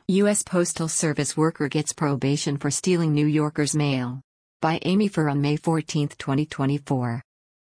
U.S. Postal Service worker gets probation for stealing New Yorker's mail. By Amy Furr on May 14, 2024.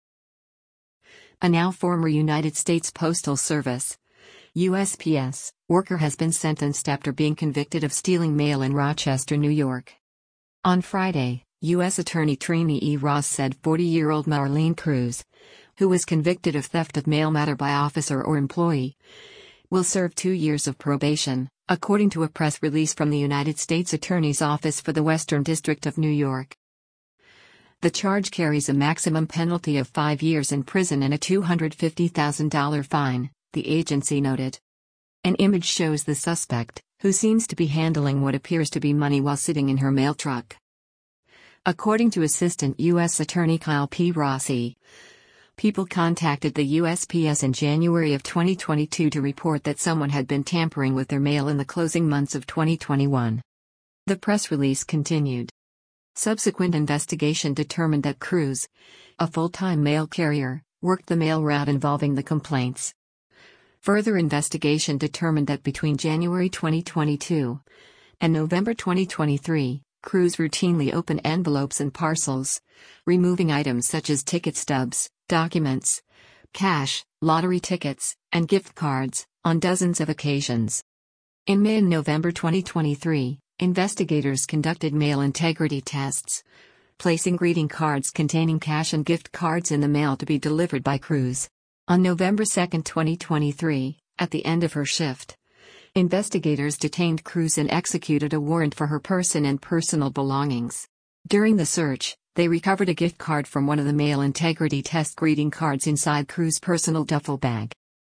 A now former United States Postal Service USPS worker has been sentenced after being convicted of stealing mail in Rochester, New York. On Friday, U.S. Attorney Trini E. Ross said 40-year-old Marlene Cruz, who was convicted of theft of mail matter by officer or employee, will serve 2 years of probation, according to a press release from the United States Attorney's Office for the Western District of New York. The charge carries a maximum penalty of 5 years in prison and a $250,000 fine, the agency noted. An image shows the suspect, who seems to be handling what appears to be money while sitting in her mail truck. According to Assistant U.S. Attorney Kyle P. Rossi, people contacted the USPS in January of 2022 to report that someone had been tampering with their mail in the closing months of 2021. The press release continued. Subsequent investigation determined that Cruz, a full-time mail carrier, worked the mail route involving the complaints. Further investigation determined that between January 2022 and November 2023, Cruz routinely opened envelopes and parcels, removing items such as ticket stubs, documents, cash, lottery tickets, and gift cards, on dozens of occasions. In May and November 2023, investigators conducted mail integrity tests, placing greeting cards containing cash and gift cards in the mail to be delivered by Cruz. On November 2, 2023, at the end of her shift, investigators detained Cruz and executed a warrant for her person and personal belongings. During the search, they recovered a gift card from one of the mail integrity test greeting cards inside Cruz's personal duffel bag.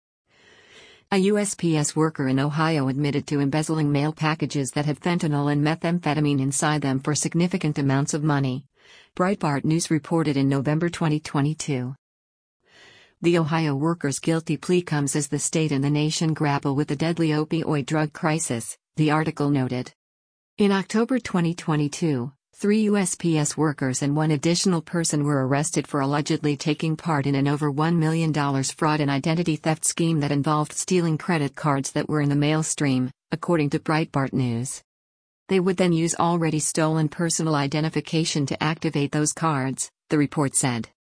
A USPS worker in Ohio admitted to embezzling mail packages that had fentanyl and methamphetamine inside them for significant amounts of money, Breitbart News reported in November 2022. The Ohio worker's guilty plea comes as the state and the nation grapple with the deadly opioid drug crisis, the article noted. In October 2022, 3 USPS workers and 1 additional person were arrested for allegedly taking part in an over $1 million fraud and identity theft scheme that involved stealing credit cards that were in the mail stream, according to Breitbart News. They would then use already stolen personal identification to activate those cards, the report said.